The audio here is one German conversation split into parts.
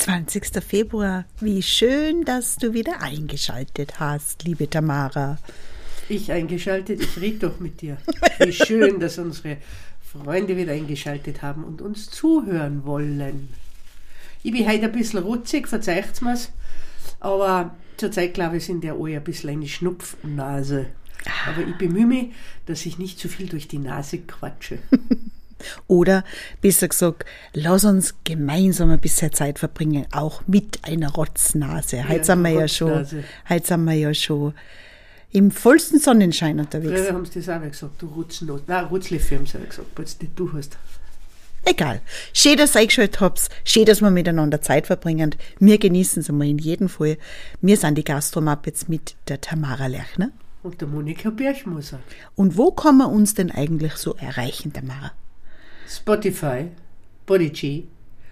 20. Februar. Wie schön, dass du wieder eingeschaltet hast, liebe Tamara. Ich eingeschaltet, ich rede doch mit dir. Wie schön, dass unsere Freunde wieder eingeschaltet haben und uns zuhören wollen. Ich bin heute ein bisschen rutzig, verzeiht's mir's, aber zurzeit, glaube ich, sind ja alle ein bisschen eine Schnupfnase. Aber ich bemühe mich, dass ich nicht zu viel durch die Nase quatsche. Oder, besser gesagt, lass uns gemeinsam ein bisschen Zeit verbringen, auch mit einer Rotznase. Heute sind wir ja schon im vollsten Sonnenschein unterwegs. Früher haben sie das auch gesagt, du Rutznot. Nein, Rutzleffe haben sie auch gesagt, weil es nicht du hast. Egal. Schön, dass ihr eingeschaltet habt. Schön, dass wir miteinander Zeit verbringen. Wir genießen es einmal in jedem Fall. Wir sind die Gastromuppets mit der Tamara Lerchner. Und der Monika Birchmoser. Und wo kann man uns denn eigentlich so erreichen, Tamara? Spotify, Podigy,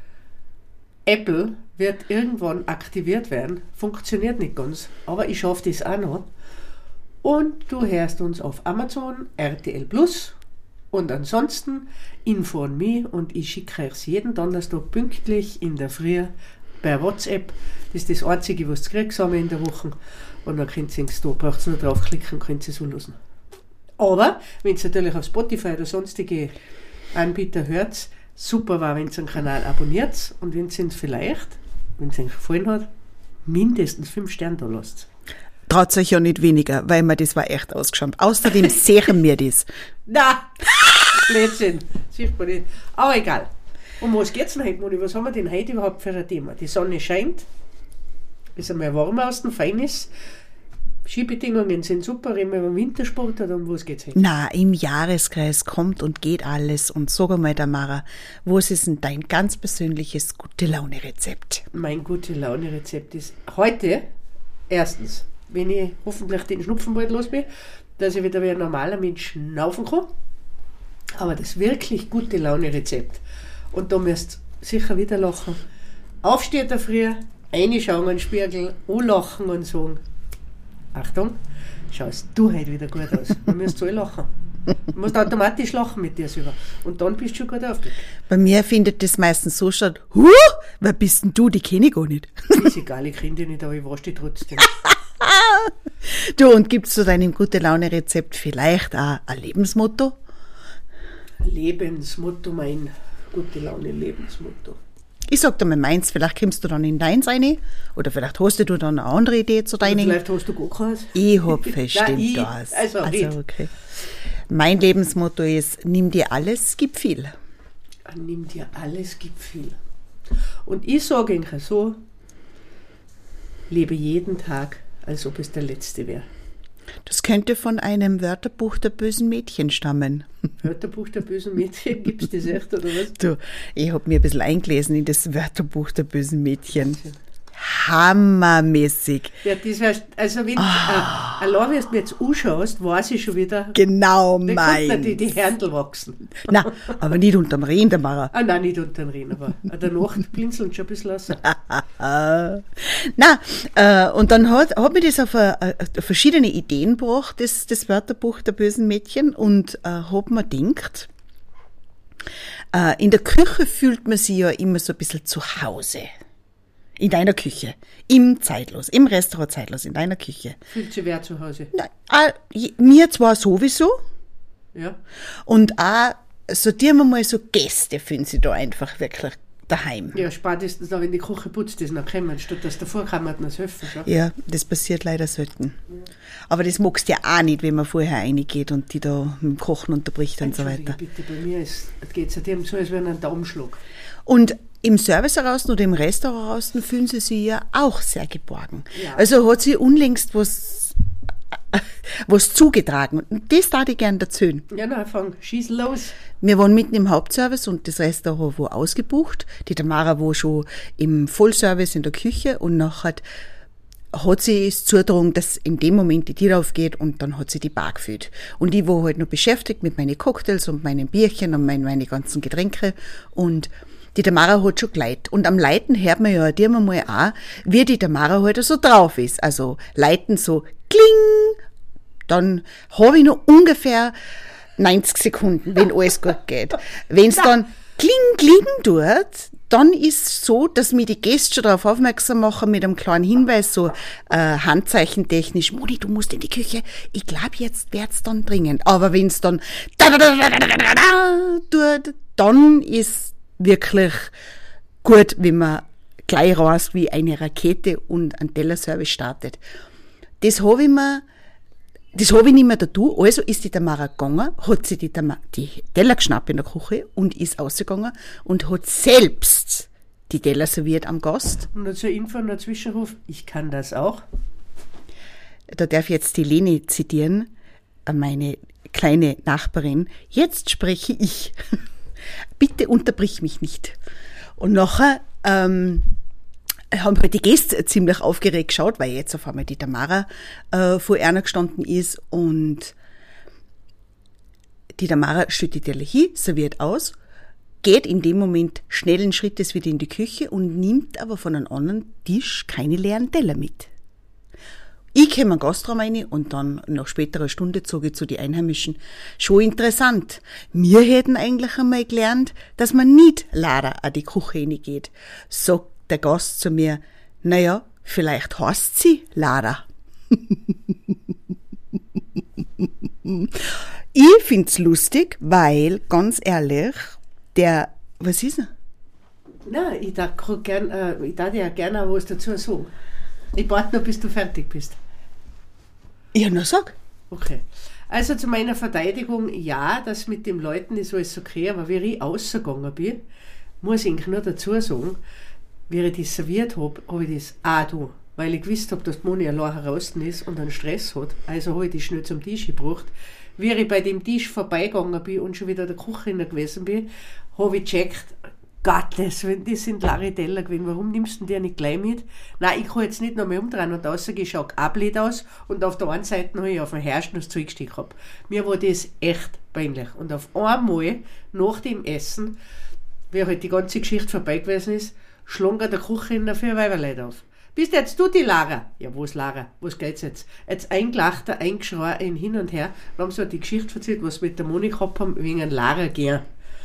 Apple wird irgendwann aktiviert werden. Funktioniert nicht ganz, aber ich schaffe das auch noch. Und du hörst uns auf Amazon, RTL Plus und ansonsten Info an mich und ich schicke euch jeden Donnerstag pünktlich in der Früh per WhatsApp. Das ist das Einzige, was ihr kriegt in der Woche. Und dann könnt ihr es da, braucht ihr nur draufklicken und könnt ihr es so lösen. Aber wenn ihr natürlich auf Spotify oder sonstige Anbieter hört, super war, wenn ihr den Kanal abonniert und wenn ihr vielleicht, wenn es euch gefallen hat, mindestens 5 Sterne da lasst. Traut euch ja nicht weniger, weil mir das war echt ausgeschaut. Außerdem sehen wir das. Na, Blödsinn, sieht man nicht. Aber egal. Um was geht's denn heute, Moni? Was haben wir denn heute überhaupt für ein Thema? Die Sonne scheint, ist einmal warm außen, fein ist. Skibedingungen sind super, reden wir über Wintersport oder um was geht's heute? Na, im Jahreskreis kommt und geht alles. Und sag einmal, Tamara, was ist denn dein ganz persönliches Gute-Laune-Rezept? Mein Gute-Laune-Rezept ist heute, erstens, wenn ich hoffentlich den Schnupfen bald los bin, dass ich wieder wie ein normaler Mensch schnaufen kann. Aber das wirklich gute Laune-Rezept. Und da müsst ihr sicher wieder lachen. Aufstehen da früh, reinschauen in den Spiegel, anlachen und sagen, Achtung, schaust du heute wieder gut aus. Man müsst alle lachen. Du musst automatisch lachen mit dir selber. Und dann bist du schon gut aufgelegt. Bei mir findet das meistens so statt, wer bist denn du? Die kenne ich gar nicht. Ist egal, ich kenne dich nicht, aber ich wasche dich trotzdem. Du, und gibt's zu deinem Gute-Laune-Rezept vielleicht auch ein Lebensmotto? Lebensmotto, mein Gute-Laune-Lebensmotto. Ich sag dir mal meins, vielleicht kommst du dann in deins rein, oder vielleicht hast du dann eine andere Idee zu deinen. Vielleicht hast du gar keins. Ich hab bestimmt das. Also okay. Mein Lebensmotto ist, nimm dir alles, gib viel. Nimm dir alles, gib viel. Und ich sage eigentlich so, lebe jeden Tag, als ob es der letzte wäre. Das könnte von einem Wörterbuch der bösen Mädchen stammen. Wörterbuch der bösen Mädchen? Gibt's das echt, oder was? Du, ich habe mir ein bisschen eingelesen in das Wörterbuch der bösen Mädchen. Hammermäßig. Ja, das heißt, also wenn allein wenn du mir jetzt anschaust, weiß ich schon wieder, genau da meins. die Händel wachsen. Nein, aber nicht unterm Rehen, Tamara. Nein, nicht unterm Rehen, aber danach blinzeln schon ein bisschen aus. Und dann hat mir das auf verschiedene Ideen gebracht, das Wörterbuch der bösen Mädchen, und hat mir gedacht, in der Küche fühlt man sich ja immer so ein bisschen zu Hause. In deiner Küche, im Restaurant Zeitlos, in deiner Küche. Fühlt sich wer zu Hause? Mir zwar sowieso. Ja. Und auch, sortieren wir mal so Gäste, fühlen sie da einfach wirklich daheim. Ja, spätestens dann, wenn die Küche putzt ist, noch kommen, statt dass davor kann man das helfen. Schon. Ja, das passiert leider selten. Ja. Aber das magst du ja auch nicht, wenn man vorher reingeht und die da mit dem Kochen unterbricht und so weiter. Bitte, bei mir geht es dem so, als wäre ein Daumenschlag. Und im Service heraus oder im Restaurant heraus fühlen sie sich ja auch sehr geborgen. Ja. Also hat sie unlängst was zugetragen. Und das darf ich gerne erzählen. Ja, na, schieß los. Wir waren mitten im Hauptservice und das Restaurant war ausgebucht. Die Tamara war schon im Vollservice in der Küche und nachher hat sie es zugetragen, dass in dem Moment die Tür aufgeht und dann hat sie die Bar gefüllt. Und ich war halt noch beschäftigt mit meinen Cocktails und meinen Bierchen und meine ganzen Getränke, und die Tamara hat schon geleitet. Und am Leiten hört man ja dir mal auch, wie die Tamara halt so drauf ist. Also leiten so kling, dann habe ich noch ungefähr 90 Sekunden, wenn alles gut geht. Wenn es dann kling tut, dann ist so, dass mir die Gäste schon darauf aufmerksam machen mit einem kleinen Hinweis, so handzeichentechnisch, Moni, du musst in die Küche, ich glaube, jetzt wird's dann dringend. Aber wenn's dann tut, dann ist wirklich gut, wenn man gleich rast wie eine Rakete und einen Tellerservice startet. Das habe ich nicht mehr dazu. Also ist die Tamara gegangen, hat sie die Teller geschnappt in der Küche und ist rausgegangen und hat selbst die Teller serviert am Gast. Und zur Info und Zwischenruf, ich kann das auch. Da darf ich jetzt die Leni zitieren, meine kleine Nachbarin. Jetzt spreche ich. Bitte unterbrich mich nicht. Und nachher haben halt die Gäste ziemlich aufgeregt geschaut, weil jetzt auf einmal die Tamara vor einer gestanden ist und die Tamara stellt die Teller hin, serviert aus, geht in dem Moment schnellen Schrittes wieder in die Küche und nimmt aber von einem anderen Tisch keine leeren Teller mit. Ich komme in den Gastraum rein und dann nach späterer Stunde zog ich zu den Einheimischen. Schon interessant. Wir hätten eigentlich einmal gelernt, dass man nicht leer an die Küche reingeht. Sagt der Gast zu mir, naja, vielleicht heißt sie Lara. Ich find's lustig, weil, ganz ehrlich, was ist er? Nein, ich darf ja gerne was dazu sagen. Ich warte noch, bis du fertig bist. Ja, na sag. Okay. Also zu meiner Verteidigung, ja, das mit den Leuten ist alles okay, aber wie ich rausgegangen bin, muss ich eigentlich nur dazu sagen, wie ich das serviert habe, habe ich das auch da, weil ich gewusst habe, dass die Moni allein heraus ist und einen Stress hat. Also habe ich die schnell zum Tisch gebracht. Wie ich bei dem Tisch vorbeigegangen bin und schon wieder in der Küche gewesen bin, habe ich gecheckt, Gottes, wenn das sind leere Teller gewesen, warum nimmst du die nicht gleich mit? Nein, ich kann jetzt nicht noch mehr umdrehen und außerdem schaut auch blöd aus und auf der einen Seite habe ich auf dem Herrsch noch das Zeugstück gehabt. Mir war das echt peinlich. Und auf einmal, nach dem Essen, wie halt die ganze Geschichte vorbei gewesen ist, schlug er der Küche in der Weiberleute auf. Bist jetzt du die Lara? Ja, wo ist Lara? Was geht's jetzt? Jetzt eingelacht, eingeschrien, hin und her. Dann haben sie halt die Geschichte erzählt, was wir mit der Moni gehabt haben, wegen Lara gehen.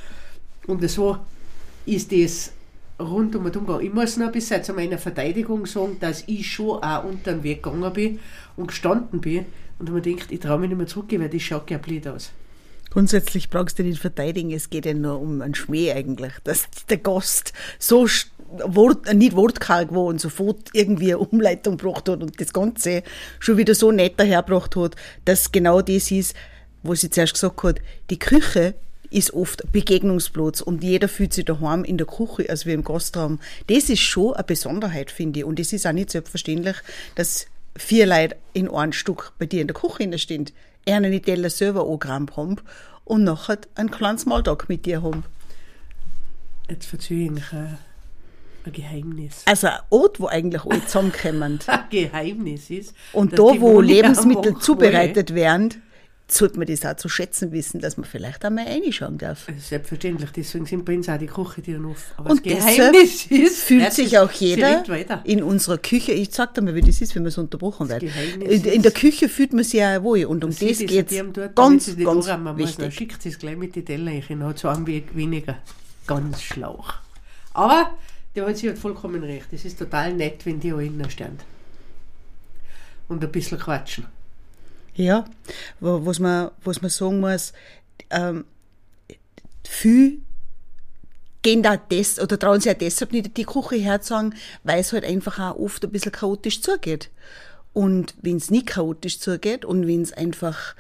Und so ist das rundum und umgegangen. Ich muss noch bis zu meiner Verteidigung sagen, dass ich schon auch unter den Weg gegangen bin und gestanden bin und mir denkt, ich traue mich nicht mehr zurückgehen, weil das schaut ja blöd aus. Grundsätzlich brauchst du nicht verteidigen, es geht ja nur um einen Schmäh eigentlich, dass der Gast so nicht wortkarg war und sofort irgendwie eine Umleitung gebracht hat und das Ganze schon wieder so nett dahergebracht hat, dass genau das ist, was sie zuerst gesagt hat, die Küche ist oft Begegnungsplatz und jeder fühlt sich daheim in der Küche als wie im Gastraum. Das ist schon eine Besonderheit, finde ich. Und es ist auch nicht selbstverständlich, dass 4 Leute in einem Stück bei dir in der Küche stehen, einen die Teller selber angerammt haben und nachher einen kleinen Smalltalk mit dir haben. Jetzt erzähle ich ein Geheimnis. Also ein Ort, wo eigentlich alle zusammenkommen. Ein Geheimnis ist. Und da, wo Lebensmittel zubereitet werden, sollte man das auch zu schätzen wissen, dass man vielleicht einmal reinschauen darf. Selbstverständlich, deswegen sind bei uns auch die Küchentüren auf. Aber und das Geheimnis ist, fühlt sich auch jeder in unserer Küche, ich sag dir mal, wie das ist, wenn man so unterbrochen wird. In der Küche fühlt man sich ja wohl und um das geht es ganz wichtig. Schickt es gleich mit den Teller rein, hat so weniger. Ganz schlauch. Aber der hat sich halt vollkommen recht. Es ist total nett, wenn die auch innen stehen. Und ein bisschen quatschen. Ja, was man sagen muss, viele gehen da oder trauen sich auch deshalb nicht in die Küche herzusagen, weil es halt einfach auch oft ein bisschen chaotisch zugeht. Und wenn es nicht chaotisch zugeht und wenn es einfach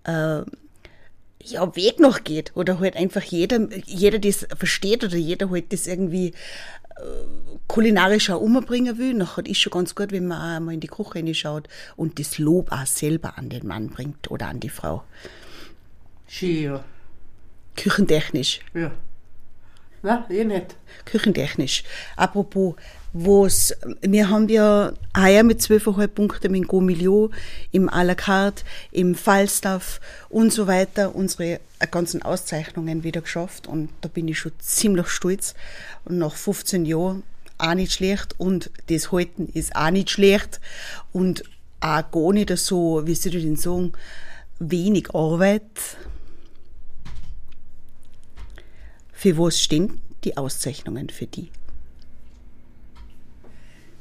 Weg noch geht oder halt einfach jeder das versteht oder jeder halt das irgendwie kulinarisch auch umbringen will, nachher ist schon ganz gut, wenn man auch einmal in die Küche reinschaut und das Lob auch selber an den Mann bringt oder an die Frau. Schön, ja. Küchentechnisch. Ja. Nein, nicht. Küchentechnisch. Apropos, wir haben ja heuer mit 12,5 Punkten im Go-Milieu, im à la carte, im Falstaff und so weiter unsere ganzen Auszeichnungen wieder geschafft und da bin ich schon ziemlich stolz und nach 15 Jahren auch nicht schlecht und das Halten ist auch nicht schlecht und auch gar nicht so, wie soll ich denn sagen, wenig Arbeit. Für was stehen die Auszeichnungen für die?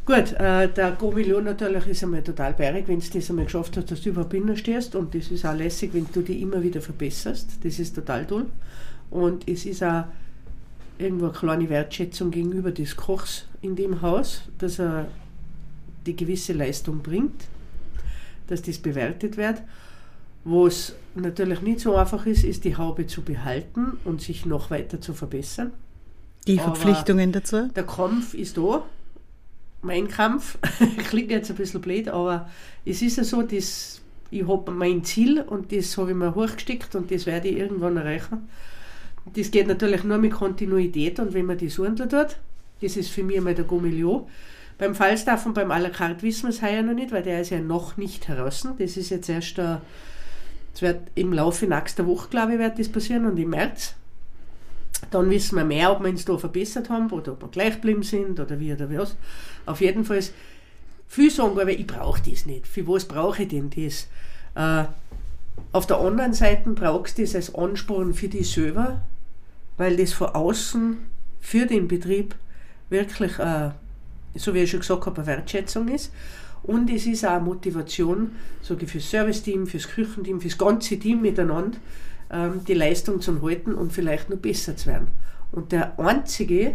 Gut, der Go-Million natürlich ist einmal total beirig, wenn du das einmal geschafft hast, dass du überhaupt stehst, und das ist auch lässig, wenn du die immer wieder verbesserst. Das ist total toll. Und es ist auch irgendwo eine kleine Wertschätzung gegenüber des Kochs in dem Haus, dass er die gewisse Leistung bringt, dass das bewertet wird. Was natürlich nicht so einfach ist, ist die Haube zu behalten und sich noch weiter zu verbessern. Die Verpflichtungen dazu? Der Kampf ist da. Mein Kampf klingt jetzt ein bisschen blöd, aber es ist ja so, dass ich habe mein Ziel und das habe ich mir hochgesteckt und das werde ich irgendwann erreichen. Das geht natürlich nur mit Kontinuität, und wenn man das ordentlich tut, das ist für mich einmal der Go-Million. Beim Falstaff und beim à la carte wissen wir es heuer noch nicht, weil der ist ja noch nicht heraus. Das ist jetzt erst, das wird im Laufe nächster Woche, glaube ich, wird das passieren, und im März. Dann wissen wir mehr, ob wir uns da verbessert haben oder ob wir gleich geblieben sind oder wie oder was. Auf jeden Fall ist viel sagen, aber ich brauche das nicht. Für was brauche ich denn das? Auf der anderen Seite brauchst du das als Ansporn für dich selber, weil das von außen für den Betrieb wirklich, so wie ich schon gesagt habe, eine Wertschätzung ist. Und es ist auch eine Motivation, sage ich, fürs Serviceteam, fürs Küchenteam, fürs ganze Team miteinander, die Leistung zu halten und vielleicht noch besser zu werden. Und der Einzige,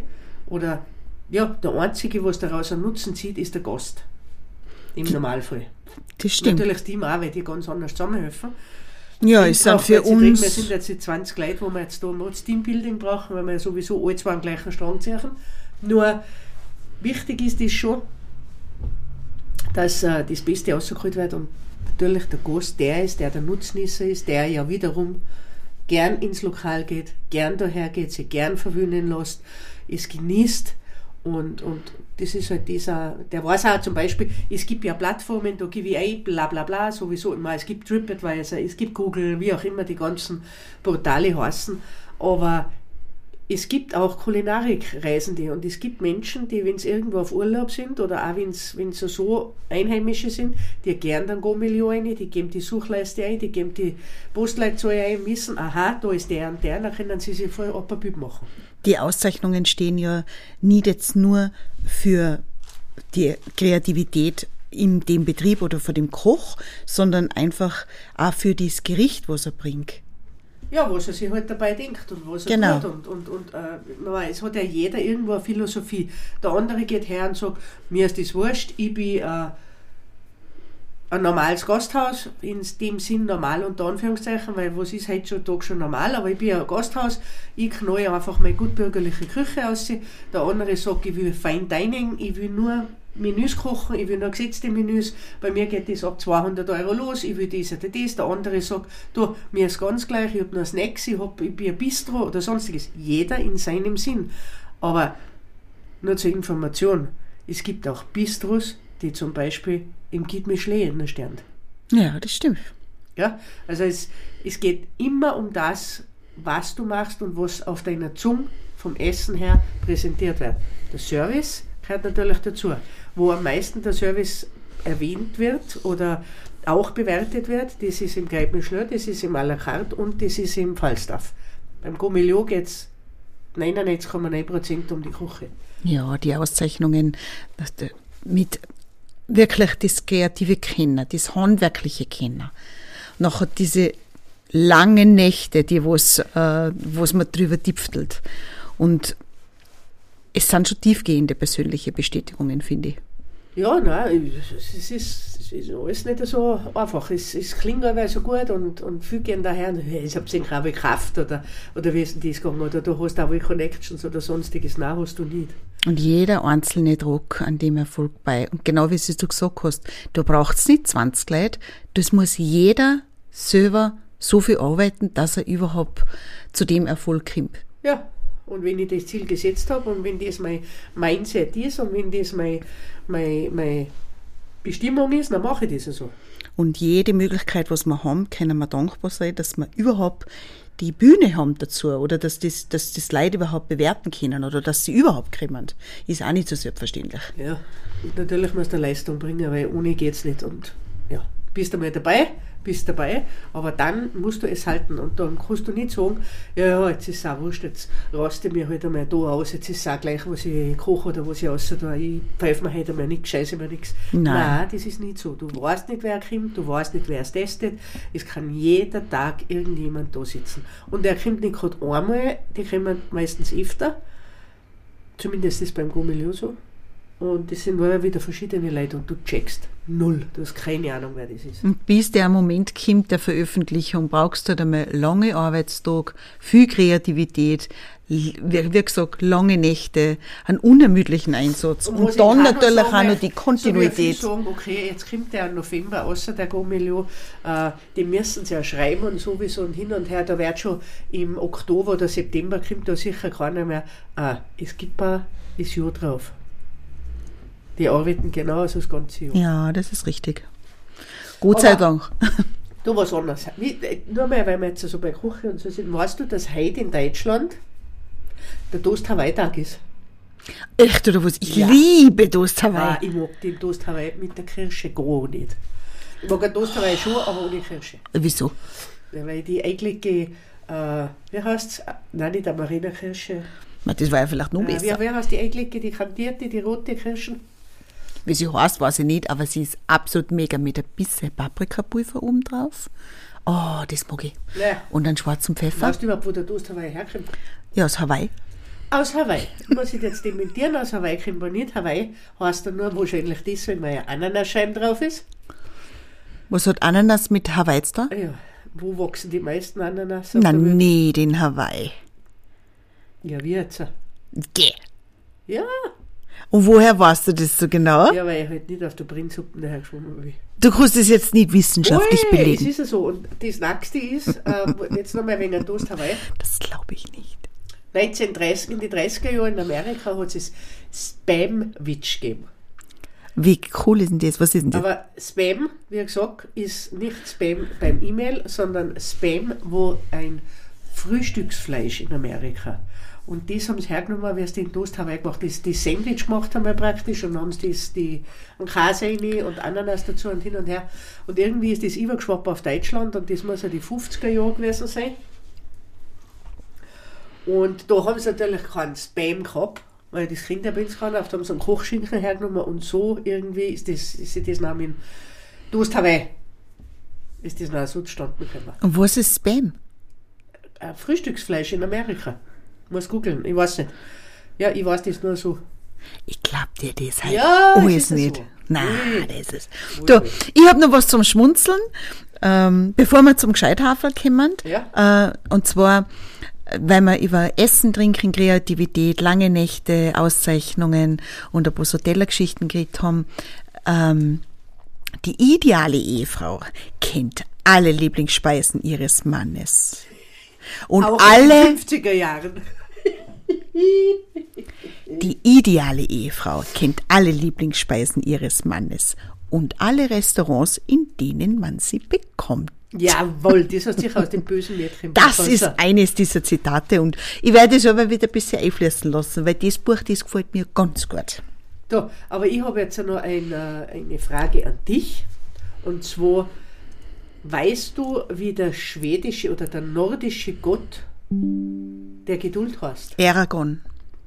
was daraus einen Nutzen zieht, ist der Gast. Im Normalfall. Das stimmt. Natürlich das Team auch, weil die ganz anders zusammenhelfen. Ja, es sind für uns... Wir sind jetzt die 20 Leute, wo wir jetzt da noch das Teambuilding brauchen, weil wir sowieso alle zwei am gleichen Strang ziehen. Nur wichtig ist es schon, dass das Beste rausgeholt wird, und natürlich der Gast der Nutznießer ist, der ja wiederum gern ins Lokal geht, gern daher geht, sich gern verwöhnen lässt, es genießt, und das ist halt dieser, der weiß auch zum Beispiel, es gibt ja Plattformen, da gebe ich ein, bla bla bla, sowieso immer, es gibt TripAdvisor, es gibt Google, wie auch immer die ganzen Portale heißen, aber es gibt auch Kulinarikreisende, und es gibt Menschen, die, wenn sie irgendwo auf Urlaub sind oder auch wenn sie so Einheimische sind, die gern dann Go-Million ein, die geben die Suchleiste ein, die geben die Postleitzahl ein, wissen, aha, da ist der und der, dann können sie sich voll ab ein Bild machen. Die Auszeichnungen stehen ja nicht jetzt nur für die Kreativität in dem Betrieb oder für den Koch, sondern einfach auch für das Gericht, was er bringt. Ja, was er sich halt dabei denkt und was er tut. Und es hat ja jeder irgendwo eine Philosophie. Der andere geht her und sagt, mir ist das wurscht, ich bin ein normales Gasthaus, in dem Sinn normal unter Anführungszeichen, weil was ist heutzutage schon normal, aber ich bin ein Gasthaus, ich knall einfach meine gutbürgerliche Küche aus. Der andere sagt, ich will Fine Dining, ich will nur Menüs kochen, ich will nur gesetzte Menüs, bei mir geht das ab 200 € los, ich will das oder das. Der andere sagt, du, mir ist ganz gleich, ich habe nur Snacks, ich bin ein Bistro oder sonstiges. Jeder in seinem Sinn. Aber nur zur Information, es gibt auch Bistros, die zum Beispiel im Guide Michelin stehen. Ja, das stimmt. Ja, also es geht immer um das, was du machst und was auf deiner Zunge vom Essen her präsentiert wird. Der Service gehört natürlich dazu. Wo am meisten der Service erwähnt wird oder auch bewertet wird, das ist im Guide Michelin, das ist im à la carte und das ist im Falstaff. Beim Go-Million geht es 99,9% um die Küche. Ja, die Auszeichnungen mit wirklich das kreative Kennen, das handwerkliche Kennen. Nachher diese langen Nächte, die was man drüber tipftelt. Und es sind schon tiefgehende persönliche Bestätigungen, finde ich. Ja, nein, es ist alles nicht so einfach. Es klingt aber so gut und viele gehen daher, ich habe sicher auch Kraft oder wie ist denn das gegangen, oder du hast auch Connections oder sonstiges. Nein, hast du nicht. Und jeder einzelne Druck an dem Erfolg bei. Und genau wie du gesagt hast, du brauchst nicht 20 Leute, das muss jeder selber so viel arbeiten, dass er überhaupt zu dem Erfolg kommt. Ja. Und wenn ich das Ziel gesetzt habe und wenn das mein Mindset ist und wenn das meine Bestimmung ist, dann mache ich das so. Und jede Möglichkeit, was wir haben, können wir dankbar sein, dass wir überhaupt die Bühne haben dazu oder dass das Leute überhaupt bewerten können oder dass sie überhaupt kommen. Ist auch nicht so selbstverständlich. Ja, und natürlich muss der Leistung bringen, weil ohne geht's nicht. Und ja, bist du mal dabei, bist dabei, aber dann musst du es halten und dann kannst du nicht sagen, ja, jetzt ist es auch wurscht, jetzt raste ich mir halt einmal da aus, jetzt ist es auch gleich, was ich koche oder was ich außer da, ich pfeife mir heute einmal nichts, scheiße mir nichts. Nein, das ist nicht so. Du weißt nicht, wer kommt, du weißt nicht, wer es testet, es kann jeder Tag irgendjemand da sitzen. Und der kommt nicht gerade einmal, die kommen meistens öfter, zumindest ist beim Gomilio so. Und das sind immer wieder verschiedene Leute und du checkst null. Du hast keine Ahnung, wer das ist. Und bis der Moment kommt der Veröffentlichung, brauchst du halt einmal lange Arbeitstage, viel Kreativität, wie gesagt, lange Nächte, einen unermüdlichen Einsatz. Und dann natürlich auch noch die Kontinuität. So sagen, okay, jetzt kommt der im November, außer der Gomilio, die müssen sie ja schreiben und sowieso und hin und her. Da wird schon im Oktober oder September kommt da sicher keiner mehr. Es gibt das Jahr drauf. Die arbeiten genauso das ganze Jahr. Ja, das ist richtig. Gott sei Dank. Du, was anderes. Nur mal, weil wir jetzt so bei Küche und so sind. Weißt du, dass heute in Deutschland der Toast Hawaii-Tag ist? Echt, oder was? Ich liebe Toast Hawaii. Ich mag den Toast Hawaii mit der Kirsche gar nicht. Ich mag den Toast Hawaii schon, aber ohne Kirsche. Wieso? Ja, weil die eigentliche, wie heißt es? Nein, nicht Amarena-Kirsche. Das war ja vielleicht noch besser. Wie heißt die eigentliche, die kandierte, die rote Kirschen? Wie sie heißt, weiß ich nicht, aber sie ist absolut mega mit ein bisschen Paprikapulver oben drauf. Oh, das mag ich. Ja. Und dann schwarzen Pfeffer. Weißt du überhaupt, wo der Toast Hawaii herkommt? Ja, aus Hawaii. Aus Hawaii. Muss ich jetzt dementieren, aus Hawaii kommt man nicht. Hawaii heißt dann nur wahrscheinlich deswegen, weil ja Ananasscheiben drauf ist. Was hat Ananas mit Hawaii zu tun? Ja, wo wachsen die meisten Ananas? Na, nicht in Hawaii. Ja, wie jetzt? Geh. Ja. Und woher weißt du das so genau? Ja, weil ich halt nicht auf der Brennsuppe daher geschwommen bin. Du kannst es jetzt nicht wissenschaftlich belegen. Es ist ja so. Und das Nächste ist, jetzt nochmal wegen der Toast Hawaii. Das glaube ich nicht. 1930, in die 30er Jahre in Amerika hat es Spam-Witch gegeben. Wie cool ist denn das? Was ist denn das? Aber Spam, wie gesagt, ist nicht Spam beim E-Mail, sondern Spam, wo ein Frühstücksfleisch in Amerika. Und das haben sie hergenommen, wie sie den Toast Hawaii gemacht haben. Die Sandwich gemacht haben wir praktisch und haben sie einen Käse rein und Ananas dazu und hin und her. Und irgendwie ist das übergeschwappt auf Deutschland und das muss ja die 50er Jahre gewesen sein. Und da haben sie natürlich keinen Spam gehabt, weil das Kind ja bei uns kann. Oft haben sie einen Kochschinken hergenommen und so irgendwie ist das Name Toast Hawaii. Ist das noch so zustande gekommen. Und was ist Spam? Frühstücksfleisch in Amerika. Muss googeln, ich weiß nicht. Ja, ich weiß das nur so. Ich glaub dir das halt alles nicht. So. Nein, das ist du, ich habe noch was zum Schmunzeln, bevor wir zum Gescheithaferl kommen. Ja. Und zwar, weil wir über Essen, Trinken, Kreativität, lange Nächte, Auszeichnungen und ein paar so Tellergeschichten geredet haben. Die ideale Ehefrau kennt alle Lieblingsspeisen ihres Mannes. Und auch alle in den 50er Jahren. Die ideale Ehefrau kennt alle Lieblingsspeisen ihres Mannes und alle Restaurants, in denen man sie bekommt. Jawohl, das hast du sicher aus dem bösen Mädchen. Das ist eines dieser Zitate und ich werde es aber wieder ein bisschen einfließen lassen, weil das Buch, das gefällt mir ganz gut. Da, aber ich habe jetzt noch eine Frage an dich. Und zwar, weißt du, wie der schwedische oder der nordische Gott der Geduld heißt? Eragon.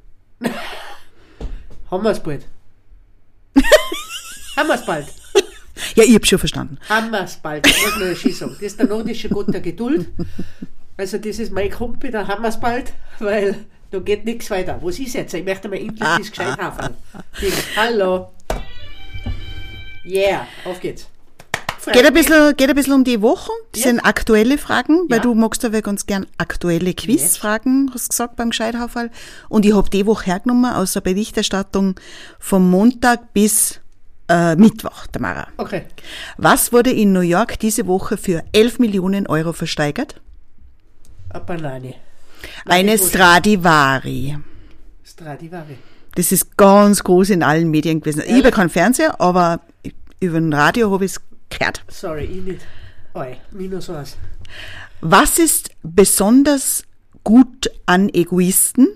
Haben wir es bald? Haben wir es bald? Ja, ich habe schon verstanden. Haben wir es bald, muss man ja schon sagen. Das ist der nordische Gott der Geduld. Also das ist mein Kumpel, da haben wir es bald, weil da geht nichts weiter. Was ist jetzt? Ich möchte mal endlich das gescheit haben. Hallo. Yeah, auf geht's. Geht ein bisschen um die Wochen. Das sind aktuelle Fragen, weil Ja. du magst aber ganz gern aktuelle Quizfragen, hast du gesagt, beim Gescheithauferl. Und ich habe die Woche hergenommen aus der Berichterstattung vom Montag bis Mittwoch, Tamara. Okay. Was wurde in New York diese Woche für 11 Millionen Euro versteigert? Eine Banane. Eine Stradivari. Stradivari. Das ist ganz groß in allen Medien gewesen. Ich habe keinen Fernseher, aber über ein Radio habe ich es gehört. Sorry, ich nicht. Oi, -1. Was ist besonders gut an Egoisten?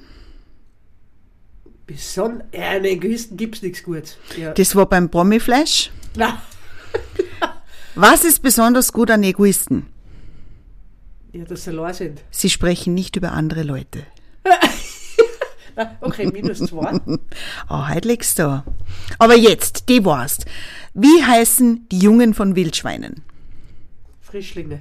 An Egoisten gibt es nichts Gutes. Ja. Das war beim Promiflash. Nein. Was ist besonders gut an Egoisten? Ja, dass sie allein sind. Sie sprechen nicht über andere Leute. Okay, -2. Oh, heute legst du. Aber jetzt, die warst. Wie heißen die Jungen von Wildschweinen? Frischlinge.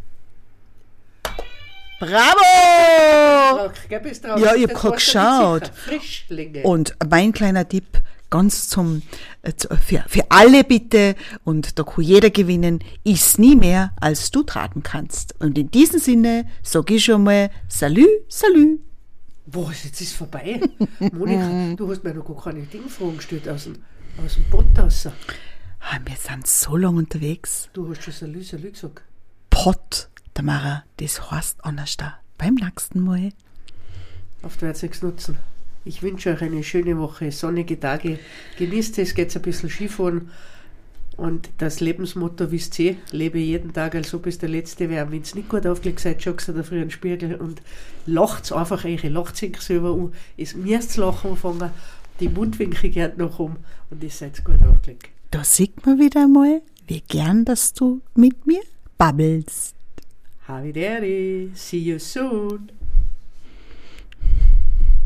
Bravo! Bist drauf? Ja, ich hab Das grad warst du geschaut. nicht sicher. Frischlinge. Und mein kleiner Tipp, ganz für alle bitte, und da kann jeder gewinnen, iss nie mehr, als du tragen kannst. Und in diesem Sinne sag ich schon mal Salü, Salü. Was, jetzt ist vorbei? Monika, du hast mir noch gar keine Dingfragen gestellt aus dem Pott raus. Wir sind so lange unterwegs. Du hast schon Salü, Salü gesagt. Pott, Tamara, das heißt anders da. Beim nächsten Mal. Oft wird es nichts nutzen. Ich wünsche euch eine schöne Woche, sonnige Tage. Genießt es, geht ein bisschen Skifahren. Und das Lebensmotto, wisst ihr, lebe jeden Tag, als ob es der letzte wäre. Wenn es nicht gut aufgelegt seid, schaut ihr da früh in den Spiegel und lacht einfach lacht sich selber an. Es müsst lachen anfangen, die Mundwinkel gehen noch um und ihr seid gut aufgelegt. Da sieht man wieder mal, wie gern, dass du mit mir babbelst. Havideri, see you soon.